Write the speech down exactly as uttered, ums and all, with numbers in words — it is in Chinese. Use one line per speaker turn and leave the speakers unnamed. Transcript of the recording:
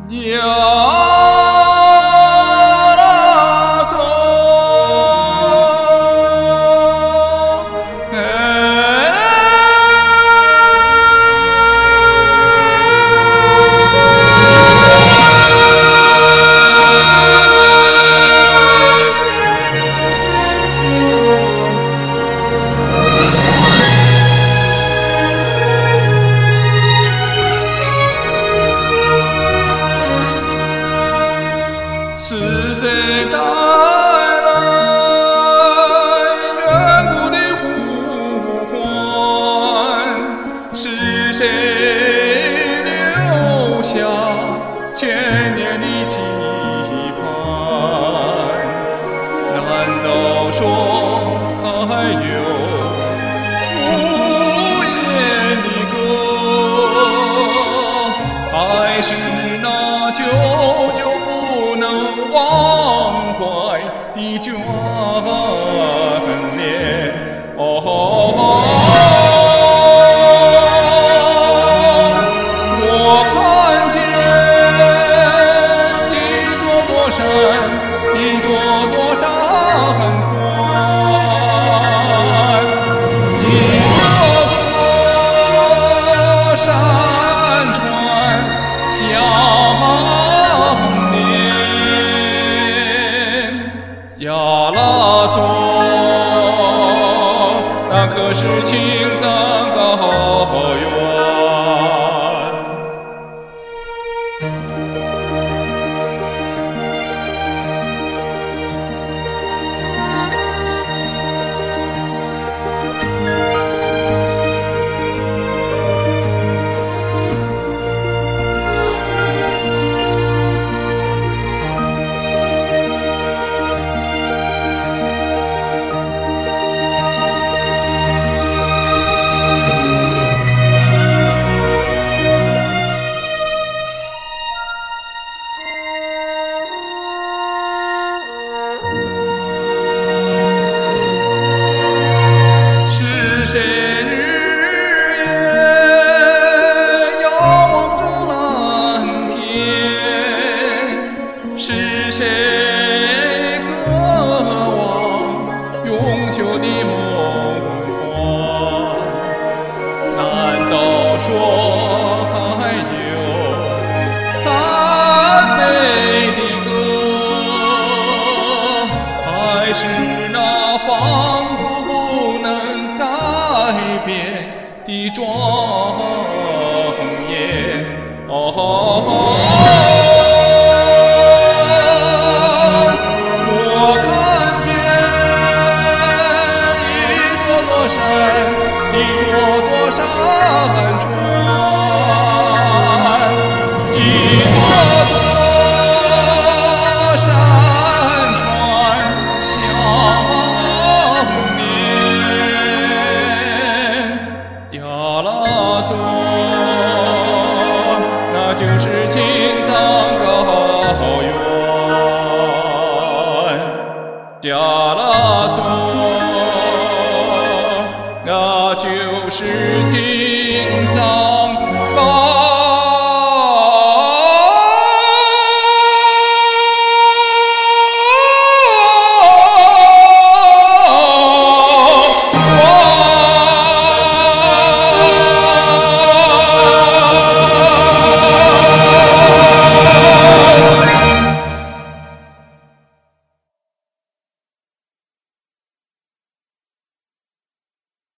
呀啦嗦，哎，是谁带来远古的呼唤？是谁留下千年的期盼？难道说还有无言的歌，还是那久久不能忘怀的眷恋？哦，我看见一座座山，一座座山关，一座座山川相连。呀啦嗦，那可是青藏高原。是谁日夜遥望着蓝天？是谁渴望永久的梦幻？难道说还有赞美的歌？还是那仿佛不能改变的庄严？哦，我看见一座座山，一座座山川，一座座山川相连。呀啦嗦，那就是情。